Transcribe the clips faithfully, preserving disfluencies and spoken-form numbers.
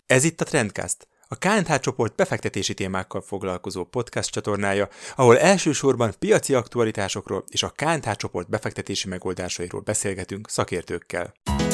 Ez itt a Trendcast, a ká és há csoport befektetési témákkal foglalkozó podcast csatornája, ahol elsősorban piaci aktualitásokról és a ká és há csoport befektetési megoldásairól beszélgetünk szakértőkkel.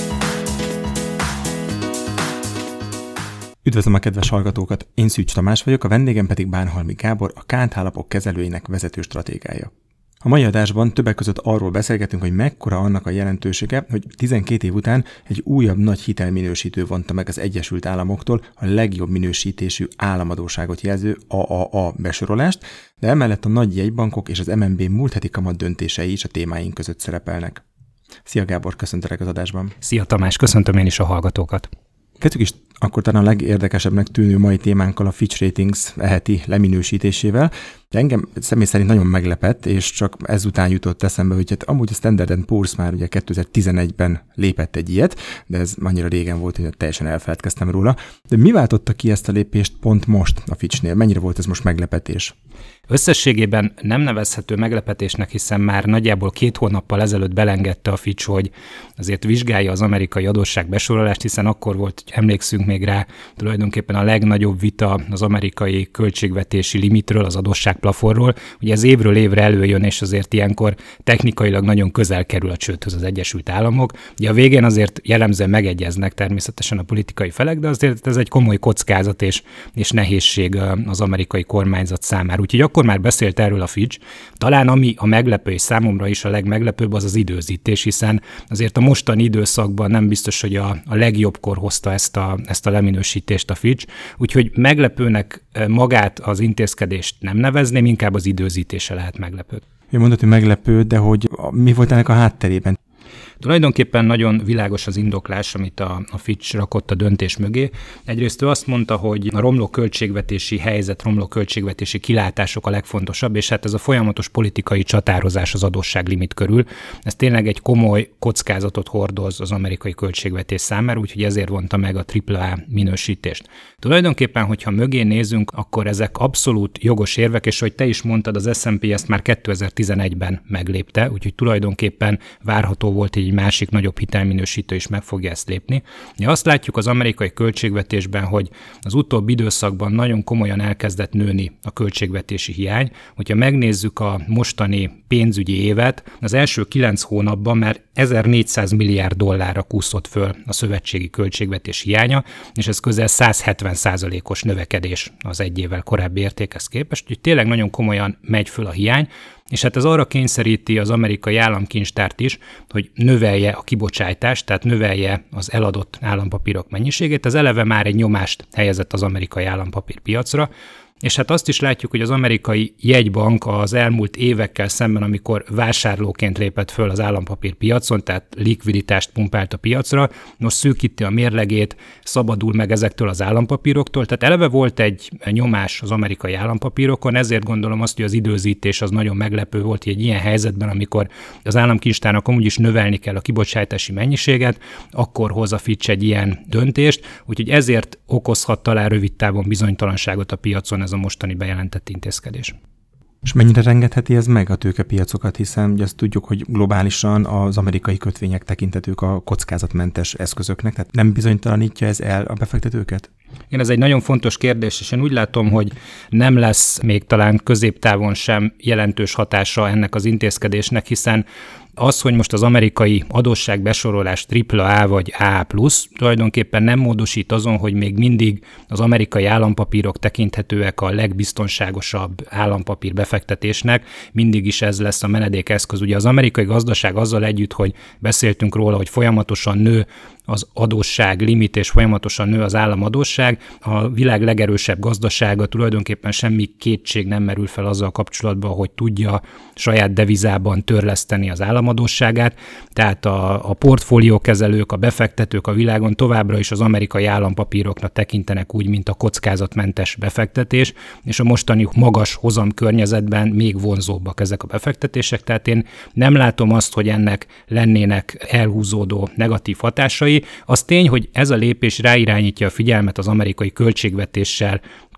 Üdvözlöm a kedves hallgatókat, én Szűcs Tamás vagyok, a vendégem pedig Bánhalmi Gábor, a ká és há lapok kezelőinek vezető stratégája. A mai adásban többek között arról beszélgetünk, hogy mekkora annak a jelentősége, hogy tizenkét év után egy újabb nagy hitelminősítő vonta meg az Egyesült Államoktól a legjobb minősítésű államadósságot jelző á á á besorolást, de emellett a nagy jegybankok és az em en bé múlt heti kamat döntései is a témáink között szerepelnek. Szia Gábor, köszöntelek az adásban. Szia Tamás, köszöntöm én is a hallgatókat. Kezdjük is akkor talán a legérdekesebbnek tűnő mai témánkkal, a Fitch Ratings eheti leminősítésével. De engem személy szerint nagyon meglepett, és csak ezután jutott eszembe, hogy hát amúgy a Standard and Poor's már ugye kétezer-tizenegyben lépett egy ilyet, de ez annyira régen volt, hogy teljesen elfeledkeztem róla. De mi váltotta ki ezt a lépést pont most a Fitchnél? Mennyire volt ez most meglepetés? Összességében nem nevezhető meglepetésnek, hiszen már nagyjából két hónappal ezelőtt belengedte a Fitch, hogy azért vizsgálja az amerikai adósság besorolást, hiszen akkor volt, hogy emlékszünk még rá, tulajdonképpen a legnagyobb vita az amerikai költségvetési limitről, az adósságplafonról. Ugye ez évről évre előjön, és azért ilyenkor technikailag nagyon közel kerül a csődhöz az Egyesült Államok. Ugye a végén azért jellemzően megegyeznek természetesen a politikai felek, de azért ez egy komoly kockázat és, és nehézség az amerikai kormányzat számára. Úgyhogy akkor már beszélt erről a Fitch. Talán ami a meglepő, és számomra is a legmeglepőbb, az az időzítés, hiszen azért a mostani időszakban nem biztos, hogy a, a legjobbkor hozta ezt a, ezt a leminősítést a Fitch, úgyhogy meglepőnek magát az intézkedést nem nevezném, inkább az időzítése lehet meglepő. Ő mondott, hogy meglepő, de hogy mi volt ennek a hátterében? Tulajdonképpen nagyon világos az indoklás, amit a, a Fitch rakott a döntés mögé. Egyrészt ő azt mondta, hogy a romló költségvetési helyzet, romló költségvetési kilátások a legfontosabb, és hát ez a folyamatos politikai csatározás az adósságlimit körül. Ez tényleg egy komoly kockázatot hordoz az amerikai költségvetés számára, úgyhogy ezért vonta meg a á á á minősítést. Tulajdonképpen, hogyha mögé nézünk, akkor ezek abszolút jogos érvek, és hogy te is mondtad, az es and pé ezt már kétezer-tizenegyben meglépte, úgyhogy tulajdonképpen várható volt, hogy egy másik nagyobb hitelminősítő is meg fogja ezt lépni. Ja, azt látjuk az amerikai költségvetésben, hogy az utóbbi időszakban nagyon komolyan elkezdett nőni a költségvetési hiány. Hogyha megnézzük a mostani pénzügyi évet, az első kilenc hónapban már ezernégyszáz milliárd dollárra kúszott föl a szövetségi költségvetés hiánya, és ez közel száz hetven százalékos növekedés az egy évvel korábbi értékhez képest, úgyhogy tényleg nagyon komolyan megy föl a hiány, és hát ez arra kényszeríti az amerikai államkincstárt is, hogy növelje a kibocsátást, tehát növelje az eladott állampapírok mennyiségét. Ez eleve már egy nyomást helyezett az amerikai állampapírpiacra, és hát azt is látjuk, hogy az amerikai jegybank az elmúlt évekkel szemben, amikor vásárlóként lépett föl az állampapírpiacon, tehát likviditást pumpált a piacra, most szűkíti a mérlegét, szabadul meg ezektől az állampapíroktól, tehát eleve volt egy nyomás az amerikai állampapírokon, ezért gondolom azt, hogy az időzítés az nagyon meglepő volt, hogy egy ilyen helyzetben, amikor az államkincstárnak amúgy is növelni kell a kibocsátási mennyiséget, akkor hoz a Fitch egy ilyen döntést, úgyhogy ezért okozhat talán rövid távon bizonytalanságot a piacon ez a mostani bejelentett intézkedés. És mennyire rengetheti ez meg a tőkepiacokat, hiszen ugye azt tudjuk, hogy globálisan az amerikai kötvények tekintetők a kockázatmentes eszközöknek, tehát nem bizonytalanítja ez el a befektetőket? Igen, ez egy nagyon fontos kérdés, és én úgy látom, hogy nem lesz még talán középtávon sem jelentős hatása ennek az intézkedésnek, hiszen az, hogy most az amerikai adósságbesorolás á á á vagy á á plusz tulajdonképpen nem módosít azon, hogy még mindig az amerikai állampapírok tekinthetőek a legbiztonságosabb állampapír befektetésnek, mindig is ez lesz a menedékeszköz. Ugye az amerikai gazdaság azzal együtt, hogy beszéltünk róla, hogy folyamatosan nő az adósság limit, és folyamatosan nő az államadósság. A világ legerősebb gazdasága, tulajdonképpen semmi kétség nem merül fel azzal kapcsolatban, hogy tudja saját devizában törleszteni az államadósságát, tehát a, a portfóliókezelők, a befektetők a világon továbbra is az amerikai állampapíroknak tekintenek úgy, mint a kockázatmentes befektetés, és a mostani magas hozam környezetben még vonzóbbak ezek a befektetések, tehát én nem látom azt, hogy ennek lennének elhúzódó negatív hatásai. Az tény, hogy ez a lépés ráirányítja a figyelmet az amerikai költségvetéssel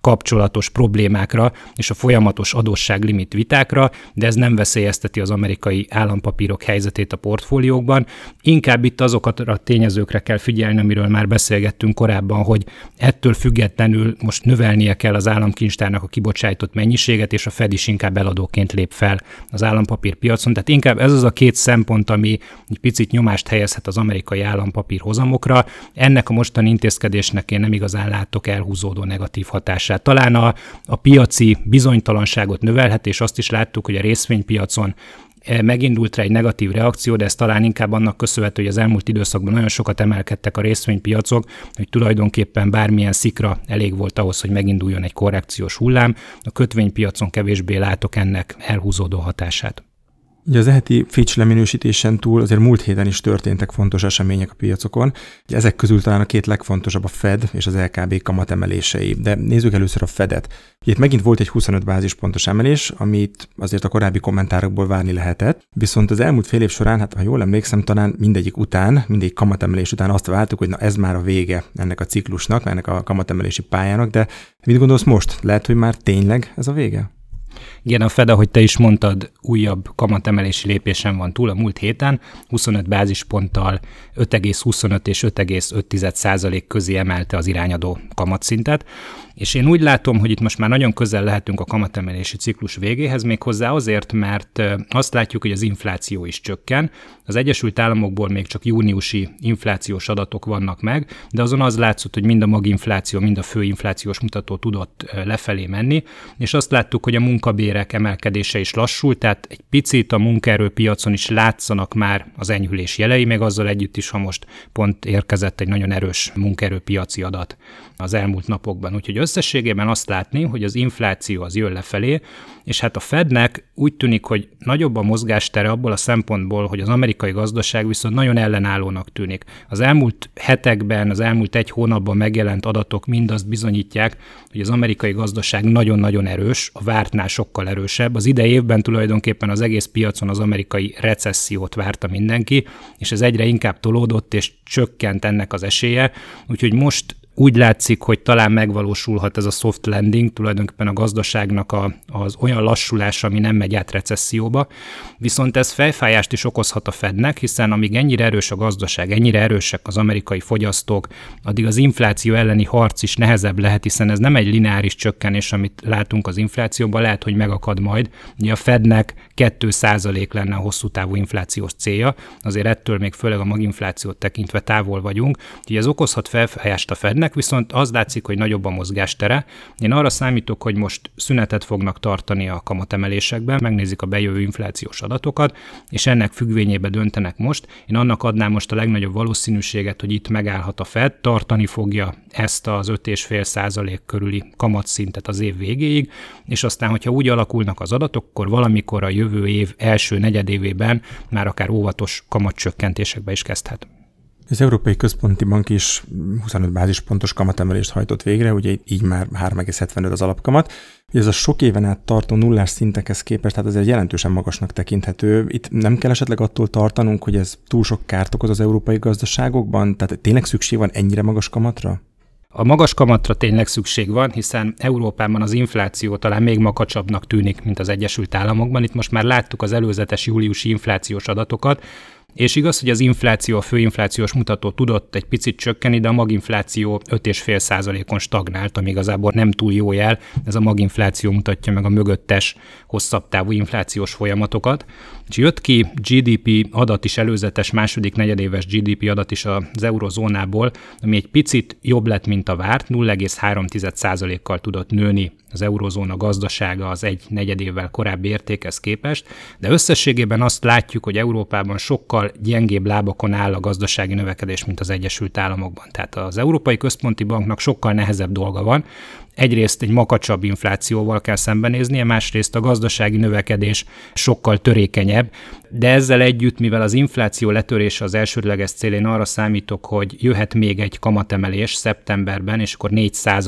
kapcsolatos problémákra és a folyamatos adósságlimit vitákra, de ez nem veszélyezteti az amerikai állampapírok helyzetét a portfóliókban. Inkább itt azokat a tényezőkre kell figyelni, amiről már beszélgettünk korábban, hogy ettől függetlenül most növelnie kell az államkincstárnak a kibocsájtott mennyiséget, és a Fed is inkább eladóként lép fel az állampapírpiacon. Tehát inkább ez az a két szempont, ami egy picit nyomást helyezhet az amerikai állampapír hozamokra. Ennek a mostani intézkedésnek én nem igazán látok elhúzódó negatív hatását. Talán a, a piaci bizonytalanságot növelhet, és azt is láttuk, hogy a részvénypiacon megindult rá egy negatív reakció, de ez talán inkább annak köszönhető, hogy az elmúlt időszakban nagyon sokat emelkedtek a részvénypiacok, hogy tulajdonképpen bármilyen szikra elég volt ahhoz, hogy meginduljon egy korrekciós hullám. A kötvénypiacon kevésbé látok ennek elhúzódó hatását. Ugye az e heti Fitch leminősítésen túl azért múlt héten is történtek fontos események a piacokon. Ugye ezek közül talán a két legfontosabb a Fed és az el ká bé kamatemelései, de nézzük először a Fedet. Ugye itt megint volt egy huszonöt bázispontos emelés, amit azért a korábbi kommentárokból várni lehetett, viszont az elmúlt fél év során, hát ha jól emlékszem, talán mindegyik után, mindegyik kamatemelés után azt vártuk, hogy na ez már a vége ennek a ciklusnak, ennek a kamatemelési pályának, de mit gondolsz most? Lehet, hogy már tényleg ez a vége? Igen, a Fed, ahogy te is mondtad, újabb kamatemelési lépésen van túl a múlt héten, huszonöt bázisponttal öt egész huszonöt és öt egész öt százalék közé emelte az irányadó kamatszintet, és én úgy látom, hogy itt most már nagyon közel lehetünk a kamatemelési ciklus végéhez, méghozzá azért, mert azt látjuk, hogy az infláció is csökken. Az Egyesült Államokból még csak júniusi inflációs adatok vannak meg, de azon az látszott, hogy mind a maginfláció, mind a főinflációs mutató tudott lefelé menni, és azt láttuk, hogy a munkabérek emelkedése is lassult, tehát egy picit a munkaerőpiacon is látszanak már az enyhülés jelei, még azzal együtt is, ha most pont érkezett egy nagyon erős munkaerőpiaci adat az elmúlt napokban. Úgyhogy összességében azt látni, hogy az infláció az jön lefelé, és hát a Fednek úgy tűnik, hogy nagyobb a mozgástere abból a szempontból, hogy az amerikai gazdaság viszont nagyon ellenállónak tűnik. Az elmúlt hetekben, az elmúlt egy hónapban megjelent adatok mind azt bizonyítják, hogy az amerikai gazdaság nagyon-nagyon erős, a vártnál sokkal erősebb. Az idei évben tulajdonképpen az egész piacon az amerikai recessziót várta mindenki, és ez egyre inkább tolódott, és csökkent ennek az esélye. Úgyhogy most úgy látszik, hogy talán megvalósulhat ez a soft landing, tulajdonképpen a gazdaságnak a, az olyan lassulása, ami nem megy át recesszióba. Viszont ez fejfájást is okozhat a Fednek, hiszen amíg ennyire erős a gazdaság, ennyire erősek az amerikai fogyasztók, addig az infláció elleni harc is nehezebb lehet, hiszen ez nem egy lineáris csökkenés, amit látunk az inflációban, lehet, hogy megakad majd. Ugye a Fednek két százalék lenne a hosszú távú inflációs célja, azért ettől még főleg a maginflációt tekintve távol vagyunk, úgyhogy ez okozhat fejfájást a Fednek, viszont az látszik, hogy nagyobb a mozgástere. Én arra számítok, hogy most szünetet fognak tartani a kamatemelésekben, megnézik a bejövő inflációs adatokat, és ennek függvényében döntenek most. Én annak adnám most a legnagyobb valószínűséget, hogy itt megállhat a Fed, tartani fogja ezt az öt egész öt százalék körüli kamatszintet az év végéig, és aztán, hogyha úgy alakulnak az adatok, akkor valamikor a jövő év első negyedévében már akár óvatos kamatcsökkentésekbe is kezdhet. Az Európai Központi Bank is huszonöt bázispontos kamatemelést hajtott végre, ugye így már három egész hetvenöt az alapkamat. Ugye ez a sok éven át tartó nullás szintekhez képest, tehát ez jelentősen magasnak tekinthető. Itt nem kell esetleg attól tartanunk, hogy ez túl sok kárt okoz az európai gazdaságokban? Tehát tényleg szükség van ennyire magas kamatra? A magas kamatra tényleg szükség van, hiszen Európában az infláció talán még makacsabbnak tűnik, mint az Egyesült Államokban. Itt most már láttuk az előzetes júliusi inflációs adatokat, és igaz, hogy az infláció, a főinflációs mutató tudott egy picit csökkenni, de a maginfláció öt egész öt százalékon stagnált, ami igazából nem túl jó jel. Ez a maginfláció mutatja meg a mögöttes, hosszabb távú inflációs folyamatokat. És jött ki gé dé pé adat is, előzetes második negyedéves gé dé pé adat is az eurozónából, ami egy picit jobb lett, mint a várt, nulla egész három százalékkal tudott nőni az eurozóna gazdasága az egy negyedévvel korábbi értékhez képest, de összességében azt látjuk, hogy Európában sokkal gyengébb lábakon áll a gazdasági növekedés, mint az Egyesült Államokban. Tehát az Európai Központi Banknak sokkal nehezebb dolga van. Egyrészt egy makacsabb inflációval kell szembenéznie, másrészt a gazdasági növekedés sokkal törékenyebb, de ezzel együtt, mivel az infláció letörése az elsődleges cél, én arra számítok, hogy jöhet még egy kamatemelés szeptemberben, és akkor négy százalék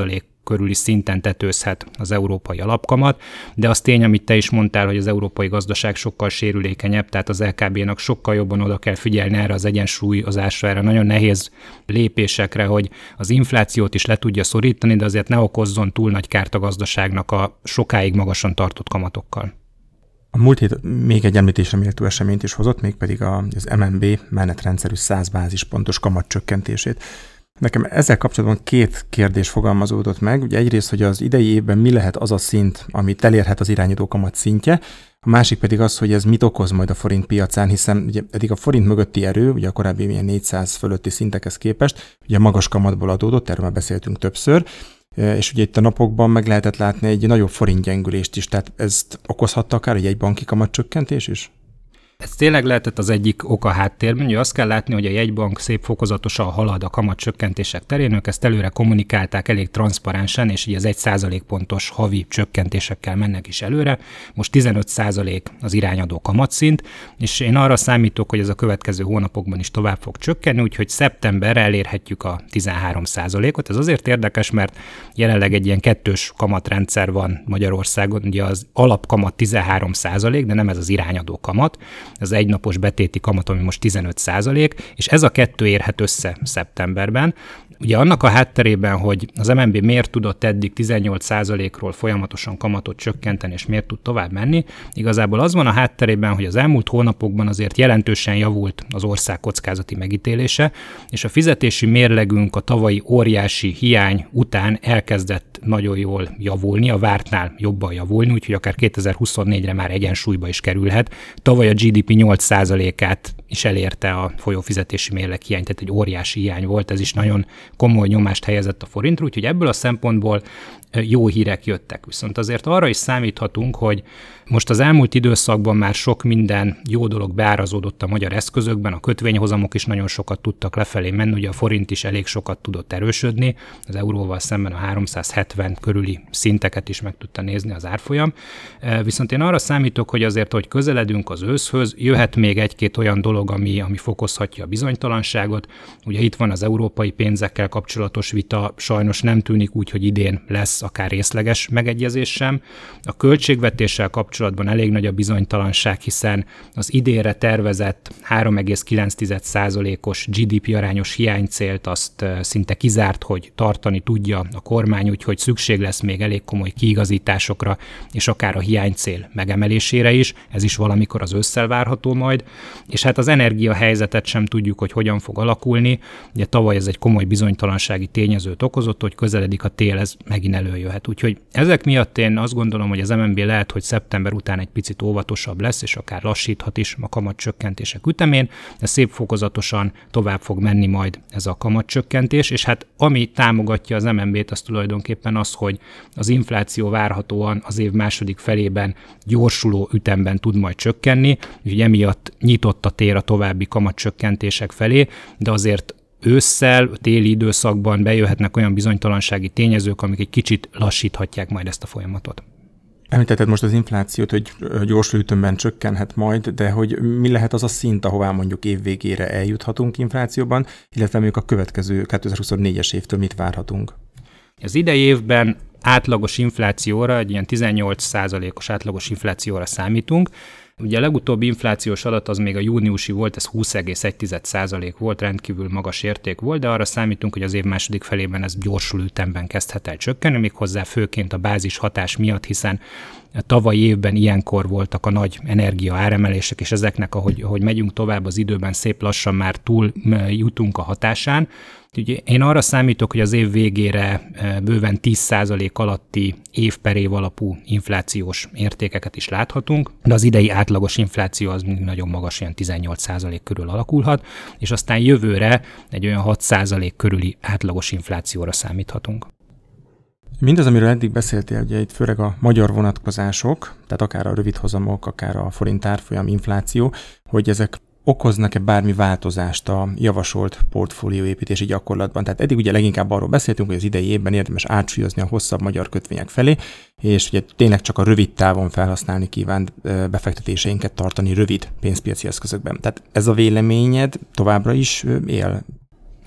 körüli szinten tetőzhet az európai alapkamat, de az tény, amit te is mondtál, hogy az európai gazdaság sokkal sérülékenyebb, tehát az el ká bé-nak sokkal jobban oda kell figyelni erre az egyensúlyozásra, erre nagyon nehéz lépésekre, hogy az inflációt is le tudja szorítani, de azért ne okozzon túl nagy kárt a gazdaságnak a sokáig magasan tartott kamatokkal. A múlt hét még egy említésre méltó eseményt is hozott, mégpedig az em en bé menetrendszerű száz bázispontos kamatcsökkentését. Nekem ezzel kapcsolatban két kérdés fogalmazódott meg. Ugye egyrészt, hogy az idei évben mi lehet az a szint, amit elérhet az irányító kamat szintje, a másik pedig az, hogy ez mit okoz majd a forint piacán, hiszen ugye eddig a forint mögötti erő, ugye a korábbi ilyen négyszáz fölötti szintekhez képest, ugye magas kamatból adódott, erről már beszéltünk többször, és ugye itt a napokban meg lehetett látni egy nagyobb forintgyengülést is, tehát ezt okozhatta akár egy jegybanki kamatcsökkentés is? Ez tényleg lehetett az egyik oka háttérben, ugye azt kell látni, hogy a jegybank szép fokozatosan halad a kamatcsökkentések terén, ők ezt előre kommunikálták elég transzparensen, és ugye az egy százalékpontos havi csökkentésekkel mennek is előre. Most tizenöt százalék az irányadó kamatszint, és én arra számítok, hogy ez a következő hónapokban is tovább fog csökkenni, úgyhogy szeptemberre elérhetjük a tizenhárom százalékot. Ez azért érdekes, mert jelenleg egy ilyen kettős kamatrendszer van Magyarországon, ugye az alapkamat tizenhárom százalék, de nem ez az irányadó kamat. Az egynapos betéti kamat, ami most tizenöt százalék, és ez a kettő érhet össze szeptemberben. Ugye annak a hátterében, hogy az em en bé miért tudott eddig tizennyolc százalékról folyamatosan kamatot csökkenteni, és miért tud tovább menni, igazából az van a hátterében, hogy az elmúlt hónapokban azért jelentősen javult az ország kockázati megítélése, és a fizetési mérlegünk a tavalyi óriási hiány után elkezdett nagyon jól javulni, a vártnál jobban javulni, úgyhogy akár kétezer-huszonnégyre már egyensúlyba is kerülhet. Tavaly a gé dé pé nyolc százalékát is elérte a folyófizetési mérleg hiány, tehát egy óriási hiány volt, ez is nagyon komoly nyomást helyezett a forintra, úgyhogy ebből a szempontból jó hírek jöttek. Viszont azért arra is számíthatunk, hogy most az elmúlt időszakban már sok minden jó dolog beárazódott a magyar eszközökben, a kötvényhozamok is nagyon sokat tudtak lefelé menni, ugye a forint is elég sokat tudott erősödni, az euróval szemben a háromszázhetven körüli szinteket is meg tudta nézni az árfolyam. Viszont én arra számítok, hogy azért, hogy közeledünk az őszhöz, jöhet még egy-két olyan dolog, ami, ami fokozhatja a bizonytalanságot. Ugye itt van az európai pénzekkel kapcsolatos vita, sajnos nem tűnik úgy, hogy idén lesz akár részleges megegyezés sem. A költségvetéssel kapcsolatban elég nagy a bizonytalanság, hiszen az idénre tervezett három egész kilenc százalékos gé dé pé arányos hiánycélt azt szinte kizárt, hogy tartani tudja a kormány, úgyhogy szükség lesz még elég komoly kiigazításokra, és akár a hiánycél megemelésére is, ez is valamikor az ősszel várható majd, és hát az energiahelyzetet sem tudjuk, hogy hogyan fog alakulni. Ugye tavaly ez egy komoly bizonytalansági tényezőt okozott, hogy közeledik a tél, ez megint előjöhet. Úgyhogy ezek miatt én azt gondolom, hogy az em en bé lehet, hogy szeptember után egy picit óvatosabb lesz, és akár lassíthat is a kamatcsökkentések ütemén, de szép fokozatosan tovább fog menni majd ez a kamatcsökkentés, és hát ami támogatja az em en bét, az tulajdonképpen az, hogy az infláció várhatóan az év második felében gyorsuló ütemben tud majd csökkenni, úgyhogy emiatt nyitott a tér a további kamatcsökkentések felé, de azért ősszel, téli időszakban bejöhetnek olyan bizonytalansági tényezők, amik egy kicsit lassíthatják majd ezt a folyamatot. Említetted most az inflációt, hogy gyorsuló ütemben csökkenhet majd, de hogy mi lehet az a szint, ahová mondjuk év végére eljuthatunk inflációban, illetve mondjuk a következő kétezer-huszonnégyes évtől mit várhatunk? Az idei évben átlagos inflációra, egy ilyen tizennyolc százalékos átlagos inflációra számítunk. Ugye a legutóbbi inflációs adat az még a júniusi volt, ez húsz egész egy százalék volt, rendkívül magas érték volt, de arra számítunk, hogy az év második felében ez gyorsuló ütemben kezdhet el csökkenni, méghozzá főként a bázis hatás miatt, hiszen a tavalyi évben ilyenkor voltak a nagy energia áremelések, és ezeknek, ahogy, ahogy megyünk tovább az időben, szép lassan már túl jutunk a hatásán. Ugye én arra számítok, hogy az év végére bőven tíz százalék alatti év per év alapú inflációs értékeket is láthatunk, de az idei átlagos infláció az mindig nagyon magas, ilyen tizennyolc százalék körül alakulhat, és aztán jövőre egy olyan hat százalék körüli átlagos inflációra számíthatunk. Mindaz, amiről eddig beszéltél, ugye itt főleg a magyar vonatkozások, tehát akár a rövidhozamok, akár a forint árfolyam infláció, hogy ezek okoznak-e bármi változást a javasolt portfólióépítési gyakorlatban? Tehát eddig ugye leginkább arról beszéltünk, hogy az idei évben érdemes átsúlyozni a hosszabb magyar kötvények felé, és ugye tényleg csak a rövid távon felhasználni kívánt befektetéseinket tartani rövid pénzpiaci eszközökben. Tehát ez a véleményed továbbra is él?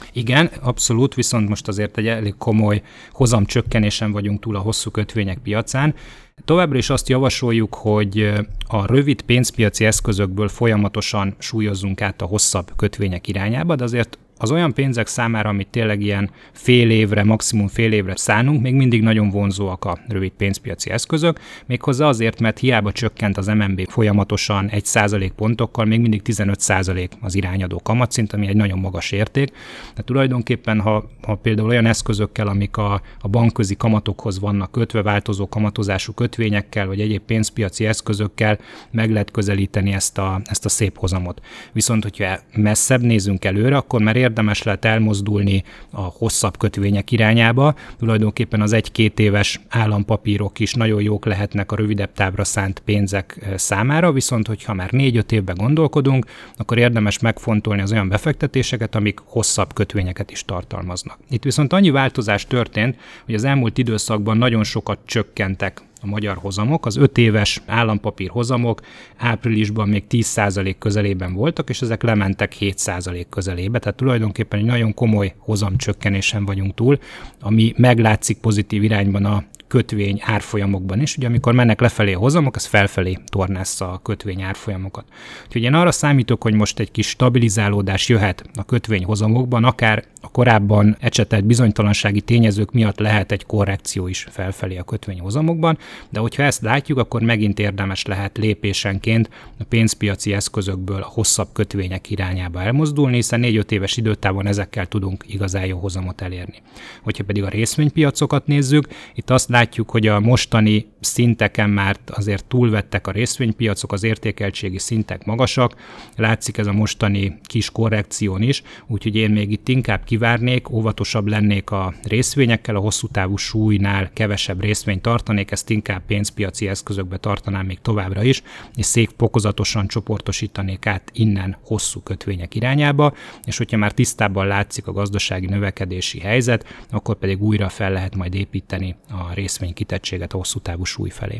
Igen, abszolút, viszont most azért egy elég komoly hozamcsökkenésen vagyunk túl a hosszú kötvények piacán. Továbbra is azt javasoljuk, hogy a rövid pénzpiaci eszközökből folyamatosan súlyozzunk át a hosszabb kötvények irányába, de azért az olyan pénzek számára, amit tényleg ilyen fél évre, maximum fél évre szánunk, még mindig nagyon vonzóak a rövid pénzpiaci eszközök, méghozzá azért, mert hiába csökkent az em en bé folyamatosan egy százalék pontokkal, még mindig tizenöt százalék az irányadó kamatszint, ami egy nagyon magas érték. De tulajdonképpen, ha, ha például olyan eszközökkel, amik a, a bankközi kamatokhoz vannak kötve, változó kamatozású kötvényekkel, vagy egyéb pénzpiaci eszközökkel meg lehet közelíteni ezt a, ezt a szép hozamot. Viszont, hogyha messzebb nézünk előre, akkor már érdemes lehet elmozdulni a hosszabb kötvények irányába. Tulajdonképpen az egy-két éves állampapírok is nagyon jók lehetnek a rövidebb távra szánt pénzek számára, viszont hogyha már négy-öt évben gondolkodunk, akkor érdemes megfontolni az olyan befektetéseket, amik hosszabb kötvényeket is tartalmaznak. Itt viszont annyi változás történt, hogy az elmúlt időszakban nagyon sokat csökkentek a magyar hozamok, az öt éves állampapír hozamok áprilisban még tíz százalék közelében voltak, és ezek lementek hét százalék közelébe, tehát tulajdonképpen egy nagyon komoly hozamcsökkenésen vagyunk túl, ami meglátszik pozitív irányban a kötvény árfolyamokban is. Ugye amikor mennek lefelé a hozamok, ez felfelé tornázza a kötvény árfolyamokat. Úgyhogy én arra számítok, hogy most egy kis stabilizálódás jöhet a kötvény hozamokban, akár a korábban ecsetelt bizonytalansági tényezők miatt lehet egy korrekció is felfelé a kötvény hozamokban, de hogyha ezt látjuk, akkor megint érdemes lehet lépésenként a pénzpiaci eszközökből a hosszabb kötvények irányába elmozdulni, hiszen négy-öt éves időtávon ezekkel tudunk igazán jó hozamot elérni. Hogyha pedig a részvénypiacokat nézzük, itt azt látjuk, hogy a mostani szinteken már azért túlvettek a részvénypiacok, az értékeltségi szintek magasak, látszik ez a mostani kis korrekción is, úgyhogy én még itt inkább kivárnék, óvatosabb lennék a részvényekkel, a hosszú távú súlynál kevesebb részvényt tartanék, ezt inkább pénzpiaci eszközökbe tartanám még továbbra is, és szép fokozatosan csoportosítanék át innen hosszú kötvények irányába, és hogyha már tisztában látszik a gazdasági növekedési helyzet, akkor pedig újra fel lehet majd építeni a részvénykitettséget a hosszú távú súly felé.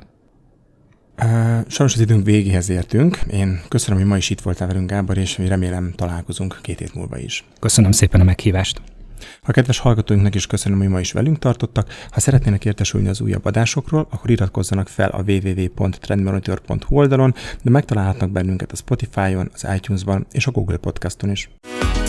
Sajnos az időnk végéhez értünk. Én köszönöm, hogy ma is itt voltál velünk, Gábor, és remélem találkozunk két hét múlva is. Köszönöm szépen a meghívást. A kedves hallgatóinknak is köszönöm, hogy ma is velünk tartottak. Ha szeretnének értesülni az újabb adásokról, akkor iratkozzanak fel a double-u double-u double-u pont trendmonitor pont hu oldalon, de megtalálhatnak bennünket a Spotify-on, az iTunes-ban és a Google Podcaston is.